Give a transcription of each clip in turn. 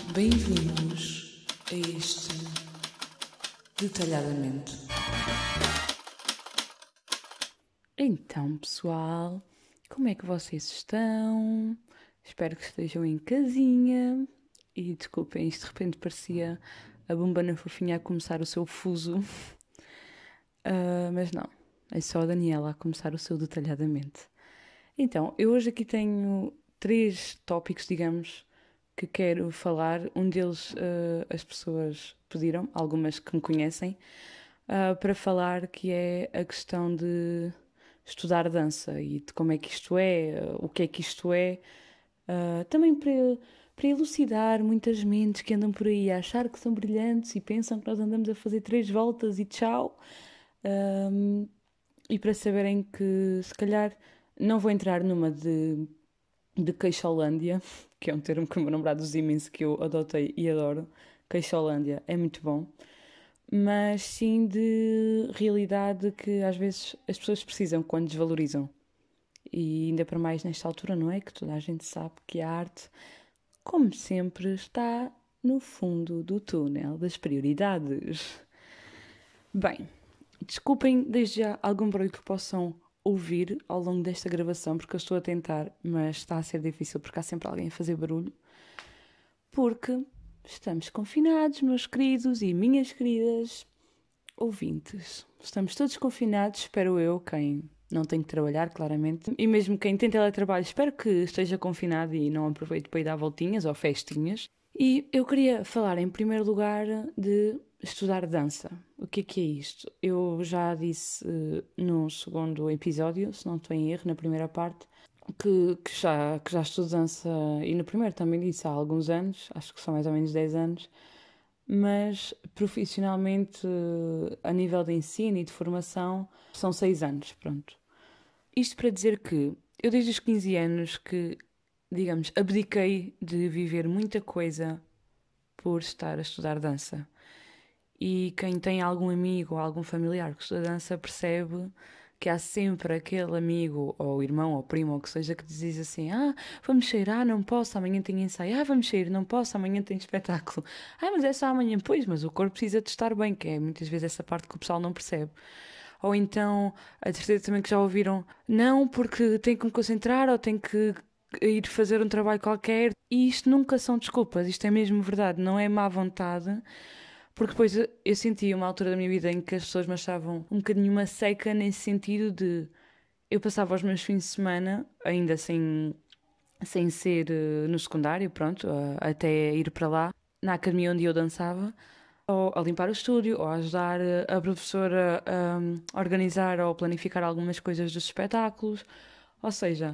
Bem-vindos a este Detalhadamente. Então, pessoal, como é que vocês estão? Espero que estejam em casinha. E desculpem, isto de repente parecia a Bombana Fofinha a começar o seu fuso. Mas não, é só a Daniela a começar o seu Detalhadamente. Então, eu hoje aqui tenho 3 tópicos, digamos, que quero falar. Um deles as pessoas pediram, algumas que me conhecem, para falar, que é a questão de estudar dança e de como é que isto é, o que é que isto é, também para elucidar muitas mentes que andam por aí a achar que são brilhantes e pensam que nós andamos a fazer 3 voltas e tchau, e para saberem que se calhar não vou entrar numa de queixolândia, que é um termo que o meu namorado usa imenso, que eu adotei e adoro. Queixolândia é muito bom. Mas sim de realidade que às vezes as pessoas precisam quando desvalorizam. E ainda para mais nesta altura, não é? Que toda a gente sabe que a arte, como sempre, está no fundo do túnel das prioridades. Bem, desculpem desde já algum barulho que possam ouvir ao longo desta gravação, porque eu estou a tentar, mas está a ser difícil porque há sempre alguém a fazer barulho. Porque estamos confinados, meus queridos e minhas queridas ouvintes. Estamos todos confinados, espero eu, quem não tem que trabalhar, claramente. E mesmo quem tem teletrabalho, espero que esteja confinado e não aproveite para ir dar voltinhas ou festinhas. E eu queria falar, em primeiro lugar, de estudar dança. O que é isto? Eu já disse no segundo episódio, se não estou em erro, na primeira parte, que já estudo dança, e no primeiro também disse há alguns anos, acho que são mais ou menos 10 anos, mas profissionalmente, a nível de ensino e de formação, são 6 anos, pronto. Isto para dizer que eu desde os 15 anos que, digamos, abdiquei de viver muita coisa por estar a estudar dança. E quem tem algum amigo ou algum familiar que estuda dança percebe que há sempre aquele amigo, ou irmão, ou primo, ou o que seja, que diz assim: vamos sair, não posso, amanhã tenho ensaio, vamos sair, não posso, amanhã tenho espetáculo, mas é só amanhã, pois, mas o corpo precisa de estar bem, que é muitas vezes essa parte que o pessoal não percebe. Ou então, a certeza também que já ouviram: não, porque tenho que me concentrar, ou tenho que ir fazer um trabalho qualquer. E isto nunca são desculpas, isto é mesmo verdade, não é má vontade. Porque depois eu senti uma altura da minha vida em que as pessoas me achavam um bocadinho uma seca, nesse sentido de eu passava os meus fins de semana, ainda sem ser no secundário, pronto, até ir para lá, na academia onde eu dançava, ou a limpar o estúdio, ou a ajudar a professora a organizar ou planificar algumas coisas dos espetáculos. Ou seja,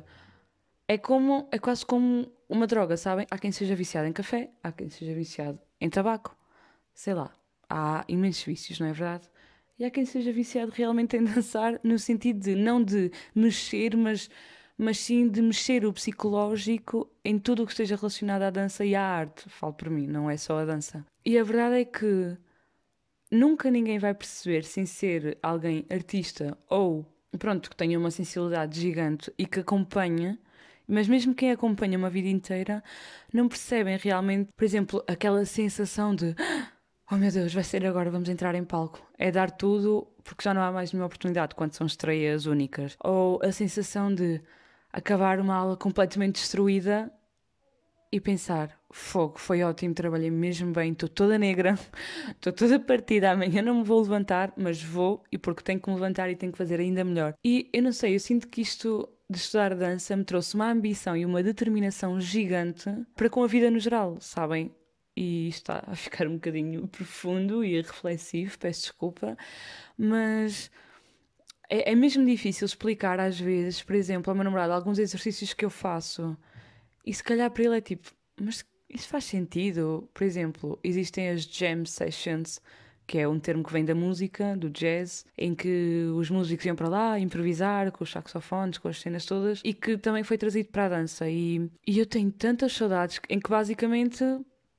é quase como uma droga, sabem? Há quem seja viciado em café, há quem seja viciado em tabaco. Sei lá, há imensos vícios, não é verdade? E há quem seja viciado realmente em dançar, no sentido de não de mexer, mas sim de mexer o psicológico em tudo o que esteja relacionado à dança e à arte. Falo por mim, não é só a dança. E a verdade é que nunca ninguém vai perceber, sem ser alguém artista ou, pronto, que tenha uma sensibilidade gigante e que acompanha. Mas mesmo quem acompanha uma vida inteira, não percebem realmente, por exemplo, aquela sensação de oh meu Deus, vai ser agora, vamos entrar em palco. É dar tudo porque já não há mais nenhuma oportunidade quando são estreias únicas. Ou a sensação de acabar uma aula completamente destruída e pensar: fogo, foi ótimo, trabalhei mesmo bem, estou toda negra, estou toda partida, amanhã não me vou levantar, mas vou, e porque tenho que me levantar e tenho que fazer ainda melhor. E eu não sei, eu sinto que isto de estudar dança me trouxe uma ambição e uma determinação gigante para com a vida no geral, sabem? E está a ficar um bocadinho profundo e reflexivo, peço desculpa, mas é mesmo difícil explicar às vezes, por exemplo, ao meu namorado, alguns exercícios que eu faço, e se calhar para ele é tipo: mas isso faz sentido? Por exemplo, existem as jam sessions, que é um termo que vem da música, do jazz, em que os músicos iam para lá improvisar com os saxofones, com as cenas todas, e que também foi trazido para a dança. E eu tenho tantas saudades em que basicamente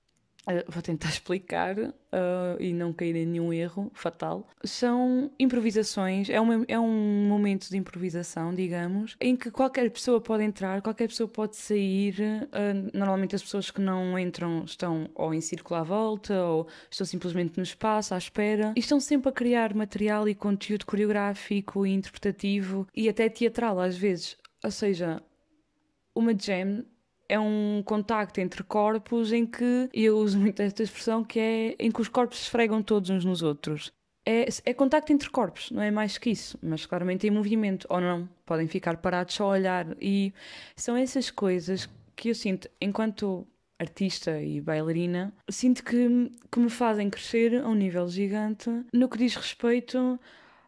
Vou tentar explicar e não cair em nenhum erro fatal. São improvisações, é um momento de improvisação, digamos, em que qualquer pessoa pode entrar, qualquer pessoa pode sair. Normalmente as pessoas que não entram estão ou em círculo à volta ou estão simplesmente no espaço à espera e estão sempre a criar material e conteúdo coreográfico e interpretativo e até teatral às vezes. Ou seja, uma jam é um contacto entre corpos em que, e eu uso muito esta expressão, que é em que os corpos se esfregam todos uns nos outros. É contacto entre corpos, não é mais que isso, mas claramente em movimento, ou não, podem ficar parados só a olhar. E são essas coisas que eu sinto, enquanto artista e bailarina, sinto que me fazem crescer a um nível gigante no que diz respeito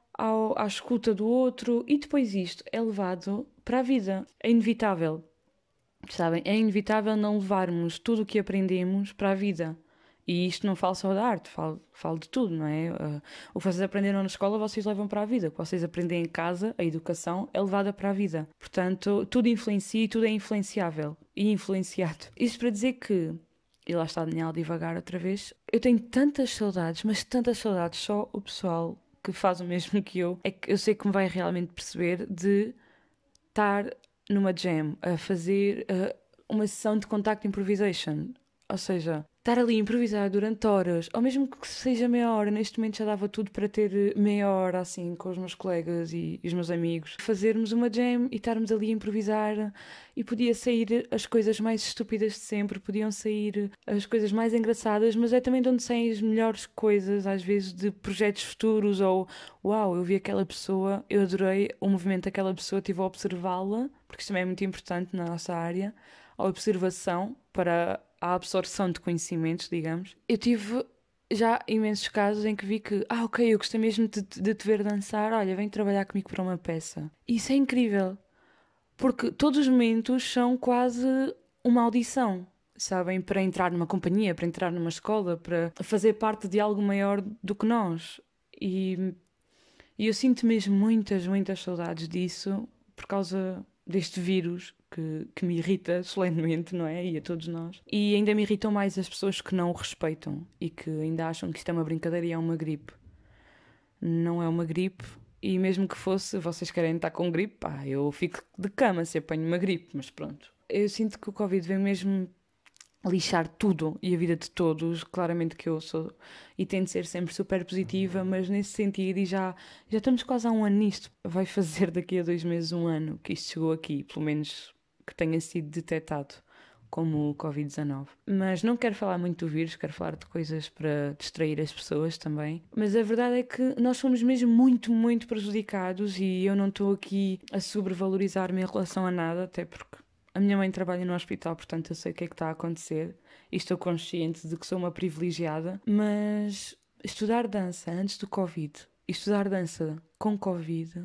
à escuta do outro, e depois isto é levado para a vida. É inevitável. Sabem? É inevitável não levarmos tudo o que aprendemos para a vida. E isto não falo só da arte, falo de tudo, não é? O que vocês aprenderam na escola, vocês levam para a vida. O que vocês aprendem em casa, a educação, é levada para a vida. Portanto, tudo influencia e tudo é influenciável e influenciado. Isto para dizer que, e lá está Daniel devagar outra vez, eu tenho tantas saudades, mas tantas saudades, só o pessoal que faz o mesmo que eu, é que eu sei que me vai realmente perceber de estar numa jam a fazer uma sessão de contact improvisation. Ou seja, estar ali a improvisar durante horas, ou mesmo que seja meia hora, neste momento já dava tudo para ter meia hora assim com os meus colegas e os meus amigos, fazermos uma jam e estarmos ali a improvisar e podia sair as coisas mais estúpidas de sempre, podiam sair as coisas mais engraçadas, mas é também de onde saem as melhores coisas, às vezes de projetos futuros ou uau, eu vi aquela pessoa, eu adorei o movimento daquela pessoa, estive a observá-la, porque isto também é muito importante na nossa área, a observação para a absorção de conhecimentos, digamos. Eu tive já imensos casos em que vi que, ok, eu gostei mesmo de te ver dançar, olha, vem trabalhar comigo para uma peça. Isso é incrível, porque todos os momentos são quase uma audição, sabem? Para entrar numa companhia, para entrar numa escola, para fazer parte de algo maior do que nós. E eu sinto mesmo muitas saudades disso por causa deste vírus que me irrita solenemente, não é? E a todos nós. E ainda me irritam mais as pessoas que não o respeitam e que ainda acham que isto é uma brincadeira e é uma gripe. Não é uma gripe. E mesmo que fosse, vocês querem estar com gripe, pá, eu fico de cama se apanho uma gripe, mas pronto. Eu sinto que o Covid vem mesmo lixar tudo e a vida de todos. Claramente que eu sou e tento ser sempre super positiva, mas nesse sentido, e já estamos quase há um ano nisto, vai fazer daqui a 2 meses um ano que isto chegou aqui, pelo menos que tenha sido detectado como o Covid-19. Mas não quero falar muito do vírus, quero falar de coisas para distrair as pessoas também. Mas a verdade é que nós fomos mesmo muito prejudicados e eu não estou aqui a sobrevalorizar-me em relação a nada, até porque a minha mãe trabalha no hospital, portanto eu sei o que é que está a acontecer e estou consciente de que sou uma privilegiada, mas estudar dança antes do Covid e estudar dança com Covid,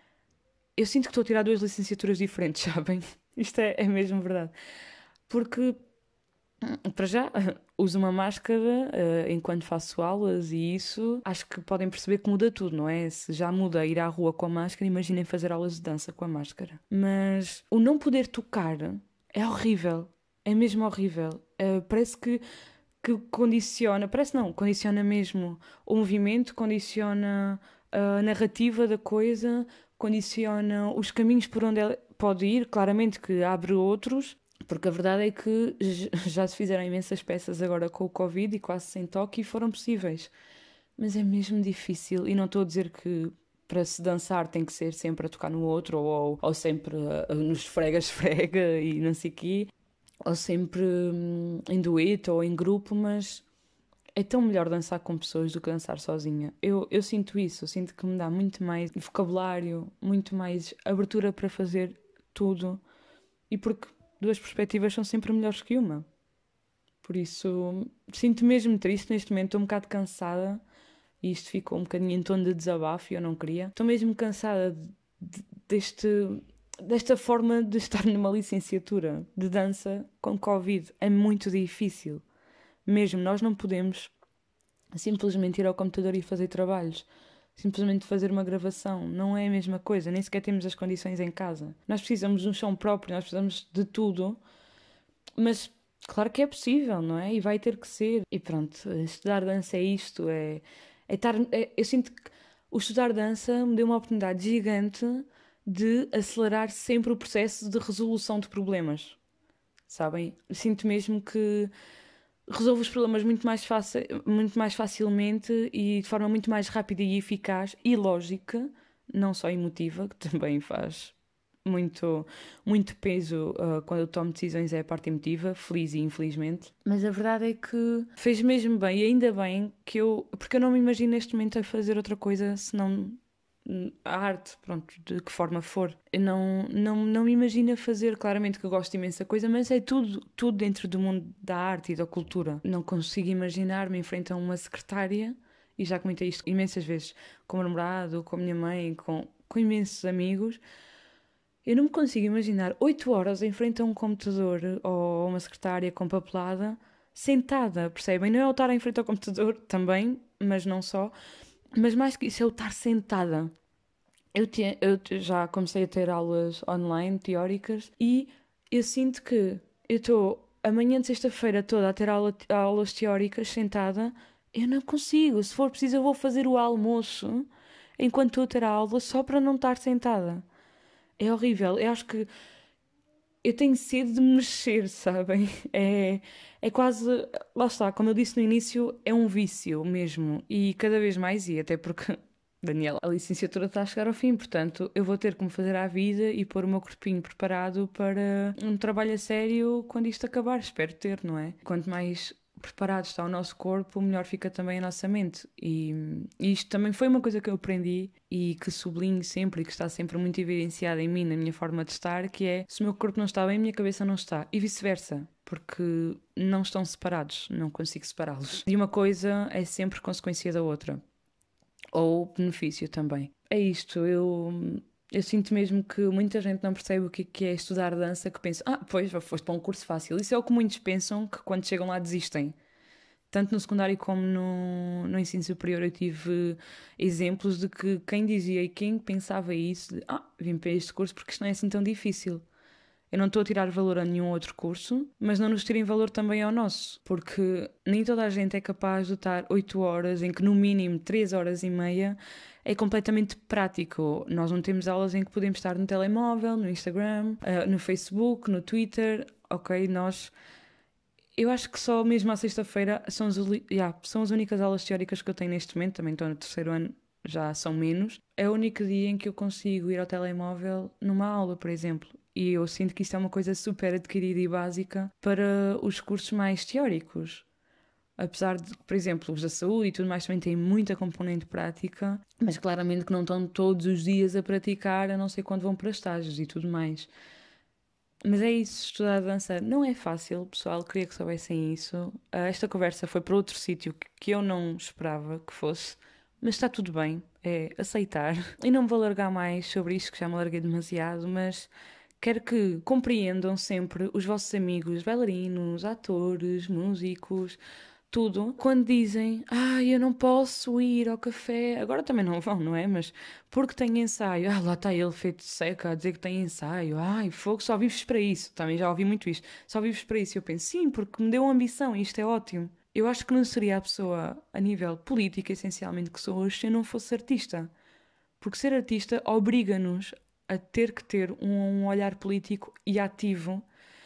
eu sinto que estou a tirar 2 licenciaturas diferentes, sabem? Isto é mesmo verdade. Porque, para já, uso uma máscara enquanto faço aulas e isso acho que podem perceber que muda tudo, não é? Se já muda ir à rua com a máscara, imaginem fazer aulas de dança com a máscara. Mas o não poder tocar é horrível, é mesmo horrível. Parece que condiciona, parece não, condiciona mesmo o movimento, condiciona a narrativa da coisa, condiciona os caminhos por onde ela pode ir, claramente que abre outros. Porque a verdade é que já se fizeram imensas peças agora com o Covid e quase sem toque e foram possíveis. Mas é mesmo difícil. E não estou a dizer que para se dançar tem que ser sempre a tocar no outro ou sempre nos esfrega-esfrega e não sei o quê. Ou sempre em dueto ou em grupo, mas é tão melhor dançar com pessoas do que dançar sozinha. Eu sinto isso. Eu sinto que me dá muito mais vocabulário, muito mais abertura para fazer tudo. E porque 2 perspectivas são sempre melhores que uma. Por isso, sinto mesmo triste neste momento, estou um bocado cansada e isto ficou um bocadinho em tom de desabafo e eu não queria. Estou mesmo cansada desta forma de estar numa licenciatura de dança com Covid. É muito difícil. Mesmo, nós não podemos simplesmente ir ao computador e fazer trabalhos. Simplesmente fazer uma gravação. Não é a mesma coisa. Nem sequer temos as condições em casa. Nós precisamos de um chão próprio, nós precisamos de tudo. Mas Claro que é possível, não é? E vai ter que ser. E pronto, estudar dança é isto, eu sinto que o estudar dança me deu uma oportunidade gigante de acelerar sempre o processo de resolução de problemas, sabem? Sinto mesmo que resolvo os problemas muito mais facilmente e de forma muito mais rápida e eficaz e lógica, não só emotiva, que também faz muito, muito peso quando eu tomo decisões, é a parte emotiva, feliz e infelizmente. Mas a verdade é que fez mesmo bem, e ainda bem que porque eu não me imagino neste momento a fazer outra coisa senão a arte, pronto, de que forma for. Eu não me imagino a fazer, claramente que eu gosto imensa coisa, mas é tudo dentro do mundo da arte e da cultura. Não consigo imaginar-me em frente a uma secretária, e já comentei isto imensas vezes com o meu namorado, com a minha mãe, com imensos amigos. Eu não me consigo imaginar 8 horas em frente a um computador ou a uma secretária com papelada, sentada, percebem? Não é eu estar em frente ao computador também, mas não só. Mas mais que isso, é eu estar sentada. Eu já comecei a ter aulas online, teóricas, e eu sinto que eu estou a manhã de sexta-feira toda a ter aulas teóricas sentada. Eu não consigo. Se for preciso, eu vou fazer o almoço enquanto estou a ter a aula só para não estar sentada. É horrível. Eu acho que eu tenho sede de mexer, sabem? É quase. Lá está, como eu disse no início, é um vício mesmo. E cada vez mais, e até porque, Daniela, a licenciatura está a chegar ao fim, portanto, eu vou ter que me fazer à vida e pôr o meu corpinho preparado para um trabalho a sério quando isto acabar. Espero ter, não é? Quanto mais preparado está o nosso corpo, melhor fica também a nossa mente. E isto também foi uma coisa que eu aprendi e que sublinho sempre e que está sempre muito evidenciada em mim, na minha forma de estar, que é se o meu corpo não está bem, a minha cabeça não está. E vice-versa, porque não estão separados, não consigo separá-los. E uma coisa é sempre consequência da outra. Ou benefício também. É isto, eu sinto mesmo que muita gente não percebe o que é estudar dança, que pensa, pois, foste para um curso fácil. Isso é o que muitos pensam, que quando chegam lá desistem. Tanto no secundário como no ensino superior eu tive exemplos de que quem dizia e quem pensava isso, vim para este curso porque isto não é assim tão difícil. Eu não estou a tirar valor a nenhum outro curso, mas não nos tirem valor também ao nosso, porque nem toda a gente é capaz de estar 8 horas, em que no mínimo 3 horas e meia é completamente prático. Nós não temos aulas em que podemos estar no telemóvel, no Instagram, no Facebook, no Twitter. Ok, eu acho que só mesmo à sexta-feira são as únicas aulas teóricas que eu tenho neste momento, também estou no terceiro ano, já são menos. É o único dia em que eu consigo ir ao telemóvel numa aula, por exemplo. E eu sinto que isto é uma coisa super adquirida e básica para os cursos mais teóricos. Apesar de, por exemplo, os da saúde e tudo mais também têm muita componente prática, mas claramente que não estão todos os dias a praticar, a não ser quando vão para estágios e tudo mais. Mas é isso, estudar dança não é fácil, pessoal, queria que soubessem isso. Esta conversa foi para outro sítio que eu não esperava que fosse, mas está tudo bem, é aceitar. E não me vou alargar mais sobre isto, que já me alarguei demasiado, mas quero que compreendam sempre os vossos amigos, bailarinos, atores, músicos, tudo, quando dizem, eu não posso ir ao café, agora também não vão, não é? Mas porque tem ensaio, lá está ele feito de seca a dizer que tem ensaio, fogo, só vives para isso, também já ouvi muito isto, só vives para isso. E eu penso, sim, porque me deu ambição e isto é ótimo. Eu acho que não seria a pessoa, a nível político, essencialmente, que sou hoje, se eu não fosse artista. Porque ser artista obriga-nos a ter que ter um olhar político e ativo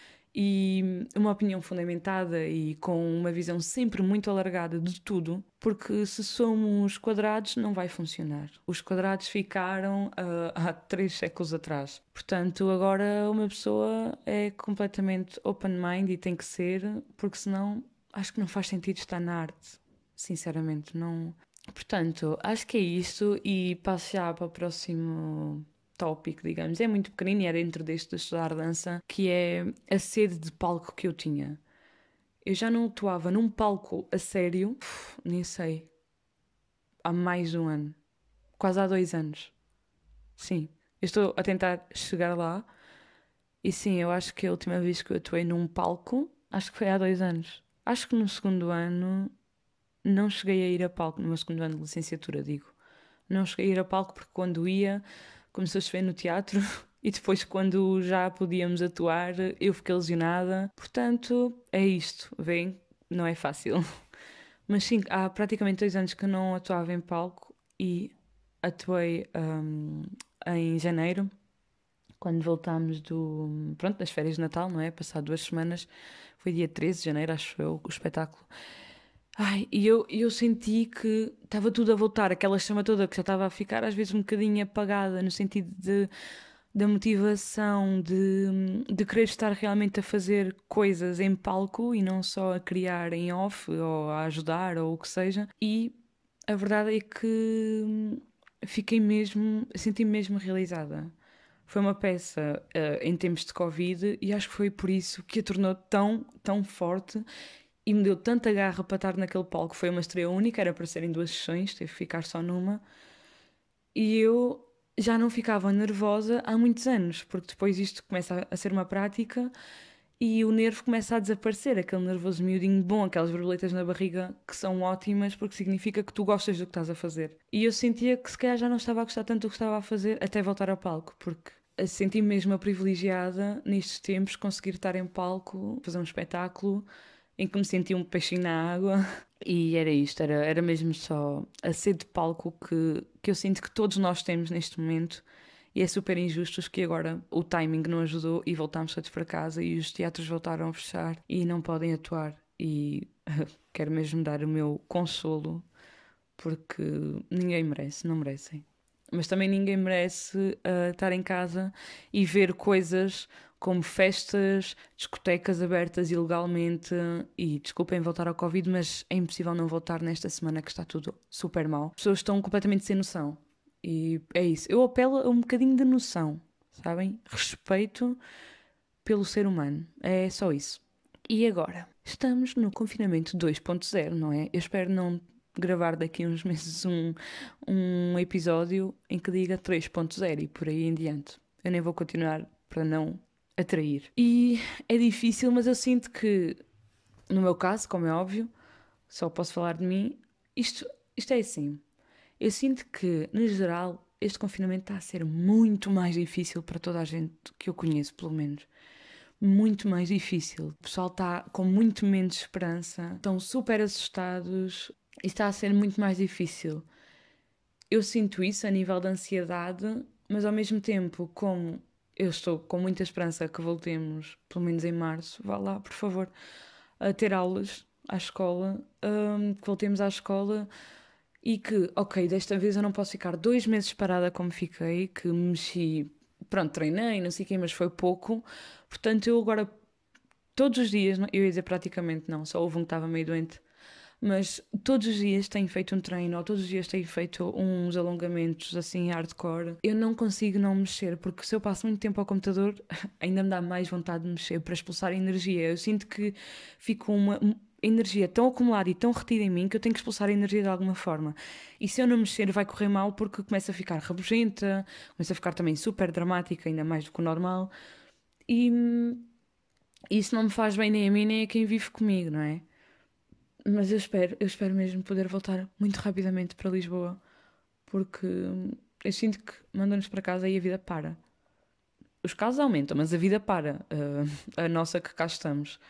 e uma opinião fundamentada e com uma visão sempre muito alargada de tudo, porque se somos quadrados não vai funcionar. Os quadrados ficaram há 3 séculos atrás. Portanto, agora uma pessoa é completamente open mind e tem que ser, porque senão acho que não faz sentido estar na arte. Sinceramente, não. Portanto, acho que é isto e passo já para o próximo tópico, digamos. É muito pequenino e é dentro deste de estudar dança, que é a sede de palco que eu tinha. Eu já não atuava num palco a sério, nem sei, há mais de um ano. Quase há 2 anos. Sim, eu estou a tentar chegar lá e sim, eu acho que a última vez que eu atuei num palco, acho que foi há 2 anos. Acho que no segundo ano não cheguei a ir a palco, no meu segundo ano de licenciatura, digo. Não cheguei a ir a palco porque quando ia, começou a chover no teatro E depois, quando já podíamos atuar, eu fiquei lesionada. Portanto, é isto, veem? Não é fácil. Mas sim, há praticamente 2 anos que eu não atuava em palco e atuei em janeiro, quando voltámos das férias de Natal, não é? Passado 2 semanas, foi dia 13 de janeiro, acho eu, o espetáculo. Ai, e eu senti que estava tudo a voltar, aquela chama toda que já estava a ficar às vezes um bocadinho apagada, no sentido da motivação, de querer estar realmente a fazer coisas em palco e não só a criar em off ou a ajudar ou o que seja. E a verdade é que senti-me mesmo realizada. Foi uma peça em tempos de Covid e acho que foi por isso que a tornou tão, tão forte e me deu tanta garra para estar naquele palco. Foi uma estreia única, era para ser em 2 sessões, teve que ficar só numa. E eu já não ficava nervosa há muitos anos, porque depois isto começa a ser uma prática e o nervo começa a desaparecer, aquele nervoso miudinho bom, aquelas borboletas na barriga que são ótimas porque significa que tu gostas do que estás a fazer. E eu sentia que se calhar já não estava a gostar tanto do que estava a fazer até voltar ao palco, porque senti-me mesmo a privilegiada nestes tempos conseguir estar em palco, fazer um espetáculo em que me senti um peixinho na água. E era isto, era mesmo só a sede de palco que eu sinto que todos nós temos neste momento. E é super injusto que agora o timing não ajudou e voltámos todos para casa e os teatros voltaram a fechar e não podem atuar. E quero mesmo dar o meu consolo porque ninguém merece, não merecem. Mas também ninguém merece estar em casa e ver coisas como festas, discotecas abertas ilegalmente. E desculpem voltar ao Covid, mas é impossível não voltar nesta semana que está tudo super mal. As pessoas estão completamente sem noção. E é isso. Eu apelo a um bocadinho de noção, sabem? Respeito pelo ser humano. É só isso. E agora? Estamos no confinamento 2.0, não é? Eu espero não gravar daqui a uns meses um episódio em que diga 3.0 e por aí em diante. Eu nem vou continuar para não atrair. E é difícil, mas eu sinto que, no meu caso, como é óbvio, só posso falar de mim, isto é assim. Eu sinto que, no geral, este confinamento está a ser muito mais difícil para toda a gente que eu conheço, pelo menos. Muito mais difícil. O pessoal está com muito menos esperança, estão super assustados e está a ser muito mais difícil. Eu sinto isso a nível de ansiedade, mas ao mesmo tempo, como eu estou com muita esperança que voltemos, pelo menos em março, vá lá, por favor, a ter aulas à escola, que voltemos à escola e que, ok, desta vez eu não posso ficar 2 meses parada como fiquei, que mexi, pronto, treinei, não sei o quê, mas foi pouco. Portanto, eu agora, todos os dias, eu ia dizer praticamente não, só houve um que estava meio doente, mas todos os dias tenho feito um treino, ou todos os dias tenho feito uns alongamentos assim hardcore. Eu não consigo não mexer, porque se eu passo muito tempo ao computador, ainda me dá mais vontade de mexer para expulsar energia. Eu sinto que fico uma energia tão acumulada e tão retida em mim que eu tenho que expulsar a energia de alguma forma. E se eu não mexer, vai correr mal porque começa a ficar rabugenta, começa a ficar também super dramática, ainda mais do que o normal. E isso não me faz bem nem a mim nem a quem vive comigo, não é? Mas eu espero mesmo poder voltar muito rapidamente para Lisboa, porque eu sinto que mandam-nos para casa e a vida para. Os casos aumentam, mas a vida para. A nossa que cá estamos.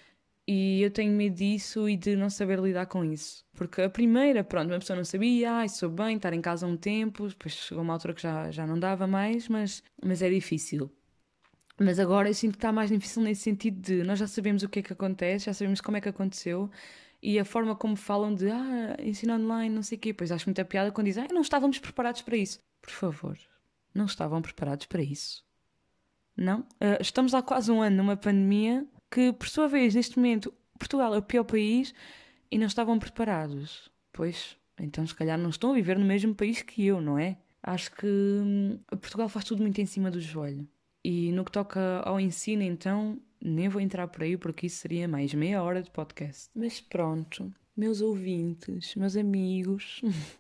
E eu tenho medo disso e de não saber lidar com isso. Porque a primeira, pronto, uma pessoa não sabia, sou bem, estar em casa um tempo, depois chegou uma altura que já não dava mais, mas é difícil. Mas agora eu sinto que está mais difícil nesse sentido de nós já sabemos o que é que acontece, já sabemos como é que aconteceu e a forma como falam de ensino online, não sei o quê. Pois acho muita piada quando dizem não estávamos preparados para isso. Por favor, não estavam preparados para isso. Não? Estamos há quase um ano numa pandemia que, por sua vez, neste momento, Portugal é o pior país e não estavam preparados. Pois, então se calhar não estão a viver no mesmo país que eu, não é? Acho que Portugal faz tudo muito em cima do joelho. E no que toca ao ensino, então, nem vou entrar por aí porque isso seria mais meia hora de podcast. Mas pronto, meus ouvintes, meus amigos,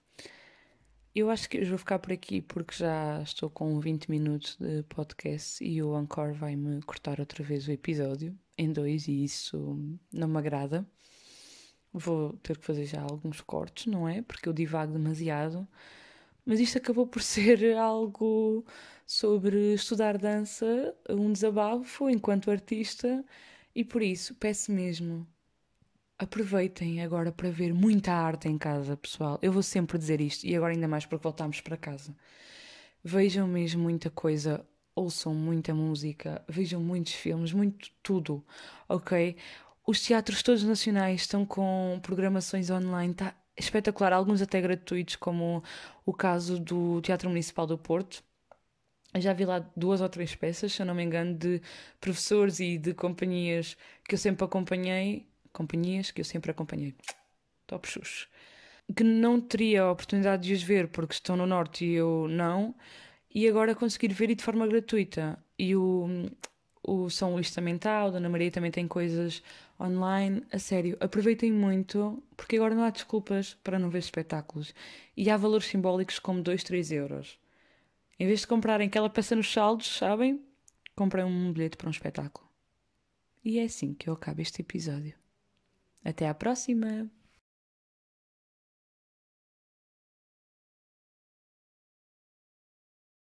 eu acho que eu vou ficar por aqui porque já estou com 20 minutos de podcast e o Anchor vai-me cortar outra vez o episódio em dois e isso não me agrada. Vou ter que fazer já alguns cortes, não é? Porque eu divago demasiado. Mas isto acabou por ser algo sobre estudar dança, um desabafo enquanto artista, e por isso peço mesmo, aproveitem agora para ver muita arte em casa, pessoal. Eu vou sempre dizer isto, e agora ainda mais porque voltámos para casa. Vejam mesmo muita coisa, ouçam muita música, vejam muitos filmes, muito tudo, ok? Os teatros todos nacionais estão com programações online, está espetacular, alguns até gratuitos, como o caso do Teatro Municipal do Porto. Eu já vi lá 2 ou 3 peças, se eu não me engano, de professores e de companhias que eu sempre acompanhei. Companhias que eu sempre acompanhei. Top Xuxa. Que não teria a oportunidade de os ver porque estão no Norte e eu não. E agora conseguir ver e de forma gratuita. E o São Luís também está, o Dona Maria também tem coisas online. A sério, aproveitem muito, porque agora não há desculpas para não ver espetáculos. E há valores simbólicos como 2, 3 euros. Em vez de comprarem aquela peça nos saldos, sabem? Comprem um bilhete para um espetáculo. E é assim que eu acabo este episódio. Até à próxima!